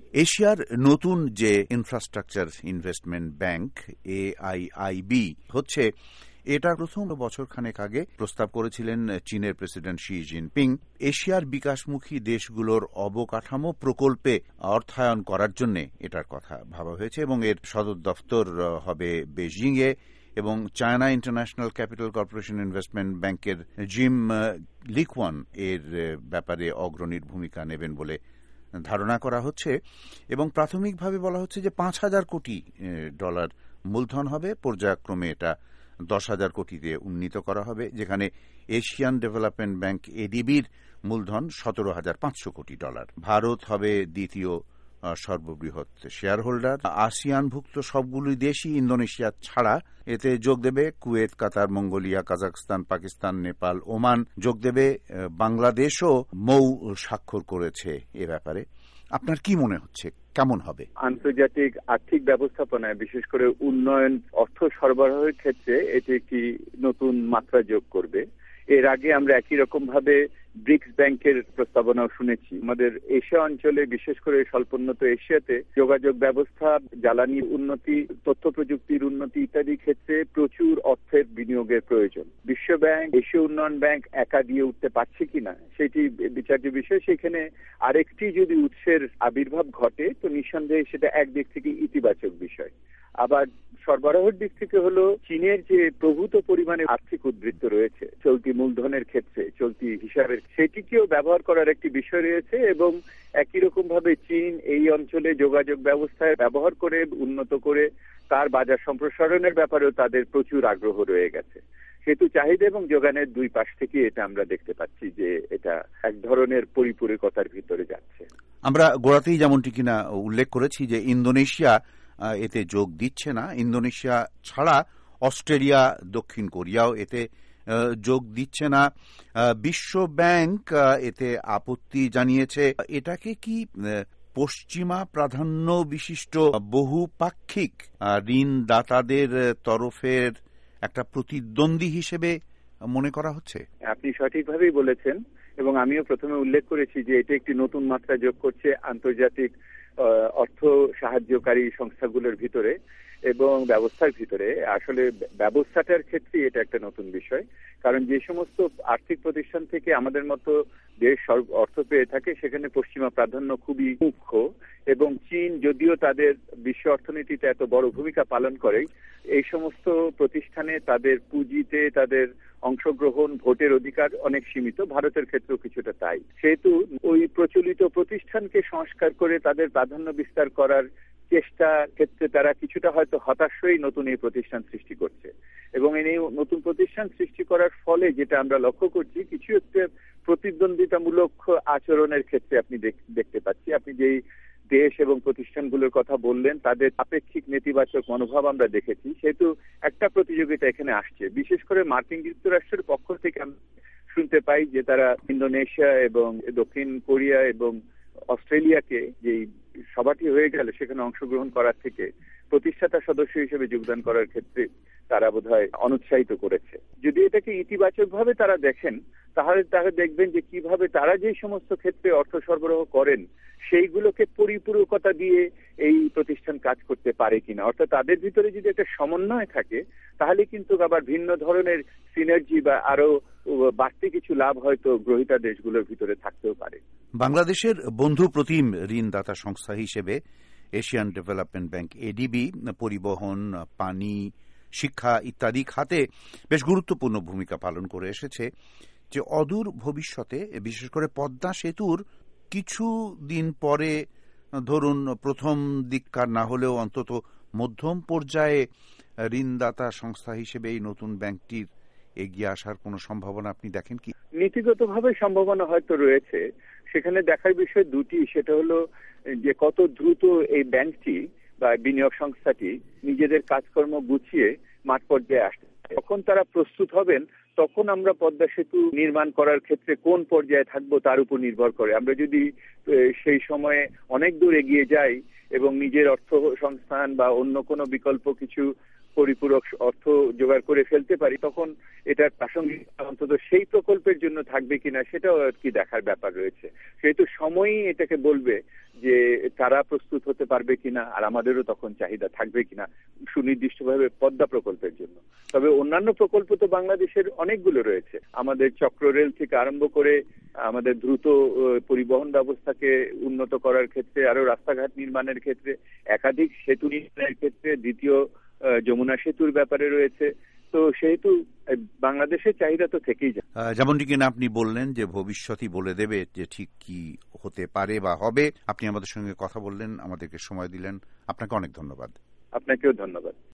এশিয়ার নতুন যে ইনফ্রাস্ট্রাকচার ইনভেস্টমেন্ট ব্যাংক AIIB হচ্ছে, এটা প্রথম বছরখানেক আগে প্রস্তাব করেছিলেন চীনের প্রেসিডেন্ট শি জিনপিং এশিয়ার বিকাশমুখী দেশগুলোর অবকাঠামো প্রকল্পে অর্থায়ন করার জন্য এটার কথা ভাবা হয়েছে এবং এর সদর দফতর হবে বেজিংয়ে এবং China International Capital Corporation investment ব্যাংকের জিম লিকুয়ান এর ব্যাপারে অগ্রণীর ভূমিকা নেবেন বলে ধারণা করা হচ্ছে এবং প্রাথমিকভাবে বলা হচ্ছে যে $5,000 কোটি মূলধন হবে, পর্যায়ক্রমে এটা 10,000 কোটিতে উন্নীত করা হবে, যেখানে এশিয়ান ডেভেলপমেন্ট ব্যাংক ADBর মূলধন $17,500 কোটি। ভারত হবে দ্বিতীয় সর্ববৃহৎ শেয়ার হোল্ডার। আসিয়ানভুক্ত সবগুলি দেশই ইন্দোনেশিয়া ছাড়া এতে যোগ দেবে। Kuwait, Qatar, Mongolia, Kazakhstan, Pakistan, Nepal, Oman যোগ দেবে। বাংলাদেশও মৌ স্বাক্ষর করেছে এ ব্যাপারে। আপনার কি মনে হচ্ছে কেমন হবে? আন্তর্জাতিক আর্থিক ব্যবস্থাপনায় বিশেষ করে উন্নয়ন অর্থ সরবরাহের ক্ষেত্রে এটি একটি নতুন মাত্রা যোগ করবে। এর আগে আমরা একই রকম ভাবে ব্রিক্স ব্যাংকের প্রস্তাবনাও শুনেছি। আমাদের এশিয়া অঞ্চলে, বিশেষ করে স্বল্পোন্নত এশিয়াতে যোগাযোগ ব্যবস্থা, জ্বালানির উন্নতি, তথ্য প্রযুক্তির উন্নতি ইত্যাদি ক্ষেত্রে প্রচুর অর্থের বিনিয়োগের প্রয়োজন। বিশ্ব ব্যাংক, এশীয় উন্নয়ন ব্যাংক একা দিয়ে উঠতে পারছে কিনা সেটি বিচার্য বিষয়। সেখানে আরেকটি যদি উৎসের আবির্ভাব ঘটে তো নিঃসন্দেহে সেটা একদিক থেকে ইতিবাচক বিষয়। আবার সরবরাহের দিক থেকে হলো চীনের যে প্রভূত পরিমাণে আর্থিক উদ্বৃত্ত রয়েছে চলতি মূলধনের ক্ষেত্রে, চলতি হিসাবের, সেটিকেও ব্যবহার করার একটি বিষয় রয়েছে এবং একই রকম ভাবে চীন এই অঞ্চলে যোগাযোগ ব্যবস্থায় ব্যবহার করে উন্নত করে তার বাজার সম্প্রসারণের ব্যাপারেও তাদের প্রচুর আগ্রহ রয়ে গেছে। সেহেতু চাহিদা এবং যোগানের দুই পাশ থেকে এটা আমরা দেখতে পাচ্ছি যে এটা এক ধরনের পরিপূরকতার ভিতরে যাচ্ছে। আমরা গোড়াতেই যেমনটি কিনা উল্লেখ করেছি যে ইন্দোনেশিয়া এতে যোগ দিচ্ছে না। ইন্দোনেশিয়া ছাড়া অস্ট্রেলিয়া, দক্ষিণ কোরিয়াও এতে যোগ দিচ্ছে না। বিশ্ব ব্যাংক এতে আপত্তি জানিয়েছে। এটাকে কি পশ্চিমা প্রাধান্য বিশিষ্ট বহুপাক্ষিক ঋণদাতাদের তরফের একটা প্রতিদ্বন্দ্বী হিসেবে মনে করা হচ্ছে? আপনি সঠিকভাবেই বলেছেন এবং আমিও প্রথমে উল্লেখ করেছি যে এটা একটি নতুন মাত্রা যোগ করছে আন্তর্জাতিক অর্থ সাহায্যকারী সংস্থাগুলোর ভিতরে এবং ব্যবস্থার ভিতরে। আসলে ব্যবস্থাটার ক্ষেত্রে এটা একটা নতুন বিষয়, কারণ যে সমস্ত আর্থিক প্রতিষ্ঠান থেকে আমাদের মতো দেশ অর্থ পেয়ে থাকে সেখানে পশ্চিমা প্রাধান্য খুবই মুখ্য এবং চীন যদিও তাদের বিশ্ব অর্থনীতিতে এত বড় ভূমিকা পালন করে, এই সমস্ত প্রতিষ্ঠানে তাদের পুঁজিতে তাদের অংশগ্রহণ, ভোটের অধিকার অনেক সীমিত। ভারতের ক্ষেত্রেও কিছুটা তাই। সেহেতু ওই প্রচলিত প্রতিষ্ঠানকে সংস্কার করে তাদের প্রাধান্য বিস্তার করার চেষ্টা ক্ষেত্রে তারা কিছুটা হয়তো হতাশ হয়েই নতুন এই প্রতিষ্ঠান সৃষ্টি করছে এবং এই নতুন প্রতিষ্ঠান সৃষ্টি করার ফলে যেটা আমরা লক্ষ্য করছি, কিছু একটা প্রতিদ্বন্দ্বিতামূলক আচরণের ক্ষেত্রে আপনি দেখতে পাচ্ছি। আপনি যেই দেশ এবং প্রতিষ্ঠানগুলোর কথা বললেন তাদের আপেক্ষিক নেতিবাচক মনোভাব আমরা দেখেছি। সেহেতু একটা প্রতিযোগিতা এখানে আসছে। বিশেষ করে মার্কিন যুক্তরাষ্ট্রের পক্ষ থেকে আমরা শুনতে পাই যে তারা ইন্দোনেশিয়া এবং দক্ষিণ কোরিয়া এবং অস্ট্রেলিয়াকে যেই সভাটি হয়ে গেল সেখানে অংশগ্রহণ করার থেকে প্রতিষ্ঠাতা সদস্য হিসেবে যোগদান করার ক্ষেত্রে তারা বোধহয় অনুৎসাহিত করেছে। যদি এটাকে ইতিবাচকভাবে তারা দেখেন তাহলে দেখবেন যে কিভাবে তারা যে সমস্ত ক্ষেত্রে অর্থ সরবরাহ করেন সেইগুলোকে পরিপূরকতা দিয়ে এই প্রতিষ্ঠান কাজ করতে পারে কিনা। অর্থাৎ তাদের ভিতরে যদি একটা সমন্বয় থাকে তাহলে কিন্তু আবার ভিন্ন ধরনের সিনার্জি বা আরো বাড়তি কিছু লাভ হয়তো গ্রহীতা দেশগুলোর ভিতরে থাকতেও পারে। বাংলাদেশের বন্ধু প্রতিম ঋণদাতা সংস্থা হিসেবে এশিয়ান ডেভেলপমেন্ট ব্যাংক ADB পরিবহন, পানি, শিক্ষা ইত্যাদি খাতে বেশ গুরুত্বপূর্ণ ভূমিকা পালন করে এসেছে। যে অদূর ভবিষ্যতে বিশেষ করে পদ্মা সেতুর কিছু দিন পরে, ধরুন প্রথম দিককার না হলেও অন্তত মধ্যম পর্যায়ে ঋণদাতা সংস্থা হিসেবে এই নতুন ব্যাংকটির এগিয়ে আসার কোন সম্ভাবনা আপনি দেখেন কি? নীতিগতভাবে সম্ভাবনা হয়তো রয়েছে। সেখানে দেখার বিষয় দুটি। সেটা হলো যে কত দ্রুত এই ব্যাংকটি বা বিনিয়োগ সংস্থাটি নিজেদের কাজকর্ম গুছিয়ে মাঠ পর্যায়ে আসতে। যখন তারা প্রস্তুত হবেন তখন আমরা পদ্মা সেতু নির্মাণ করার ক্ষেত্রে কোন পর্যায়ে থাকবো তার উপর নির্ভর করে। আমরা যদি সেই সময়ে অনেক দূর এগিয়ে যাই এবং নিজের অর্থ সংস্থান বা অন্য কোনো বিকল্প কিছু পরিপূরক অর্থ জোগাড় করে ফেলতে পারি, তখন এটার প্রাসঙ্গিক অন্তত সেই প্রকল্পের জন্য থাকবে কিনা সেটাও আর কি দেখার ব্যাপার রয়েছে। সেহেতু সময়ই এটাকে বলবে যে তারা প্রস্তুত হতে পারবে কিনা, আর আমাদেরও তখন চাহিদা থাকবে কিনা সুনির্দিষ্টভাবে পদ্মা প্রকল্পের জন্য। তবে অন্যান্য প্রকল্প তো বাংলাদেশের অনেকগুলো রয়েছে। আমাদের চক্ররেল থেকে আরম্ভ করে আমাদের দ্রুত পরিবহন ব্যবস্থাকে উন্নত করার ক্ষেত্রে, আরো রাস্তাঘাট নির্মাণের ক্ষেত্রে, একাধিক সেতু নির্মাণের ক্ষেত্রে, দ্বিতীয় যমুনা সেতুর ব্যাপারে রয়েছে। তো সেহেতু বাংলাদেশের চাহিদা তো থেকেই যায়। যেমনটি কিনা আপনি বললেন যে ভবিষ্যৎই বলে দেবে যে ঠিক কি হতে পারে বা হবে। আপনি আমাদের সঙ্গে কথা বললেন, আমাদেরকে সময় দিলেন, আপনাকে অনেক ধন্যবাদ। আপনাকেও ধন্যবাদ।